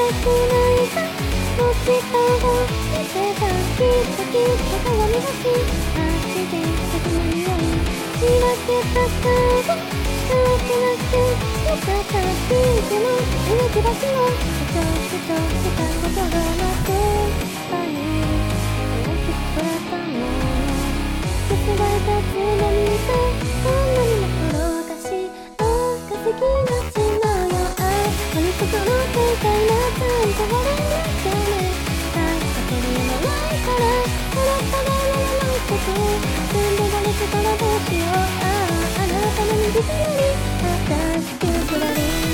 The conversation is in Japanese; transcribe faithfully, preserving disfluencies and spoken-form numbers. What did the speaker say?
ないかもし顔を見てたきっときっと鏡越し走って始まるように仕分けた顔仕分けなくよかった聞いても植木鉢もふとふとしたことがなくぱり大きく育ったもの結ばれたつぼみとこんなにも転がし赤好きなちまうよああの心正解なちゃんと笑いなきゃね大したけるもないから笑ったがらないこと全部がれてたらどうしようあああなたの右隣新しくくらり